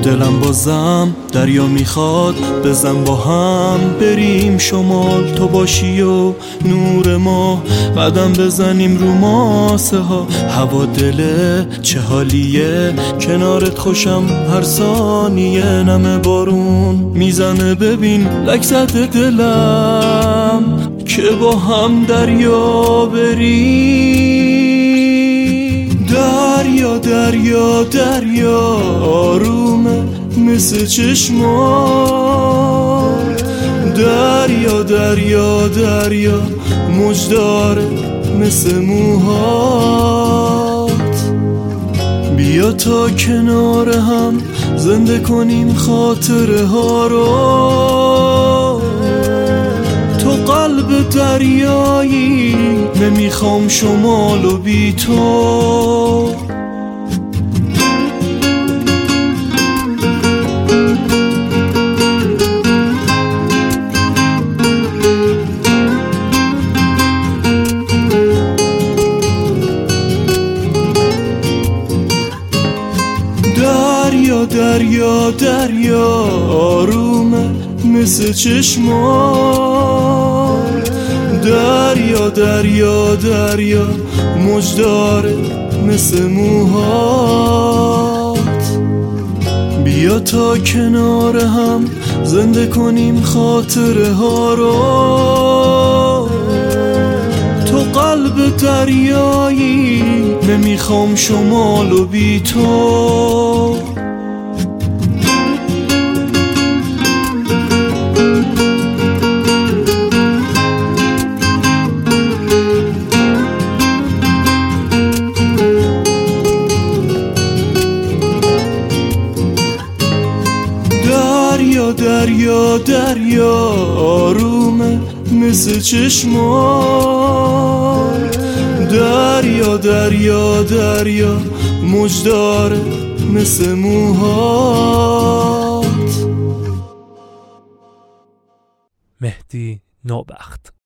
دلم بازم دریا میخواد بزن با هم بریم شمال، تو باشی و نور ما قدم بزنیم رو ماسه ها. هوا دله چه حالیه کنارت خوشم هر ثانیه، نم بارون میزنه ببین لک زده دلم که با هم دریا بریم. دریا دریا دریا آرومه مثل چشمات، دریا دریا دریا موج داره مثل موهات. بیا تا کنار هم زنده کنیم خاطره ها رو، تو قلب دریایی نمیخوام شمال و بی تو. دریا دریا دریا آرومه مثل چشمات، دریا دریا دریا موج داره مثل موهات. بیا تا کنار هم زنده کنیم خاطره ها رو، تو قلب دریایی نمیخوام شمال و بی تو. دریا دریا دریا آرومه مثل چشمات، دریا دریا دریا موج داره مثل موهات. مهدی نوبخت.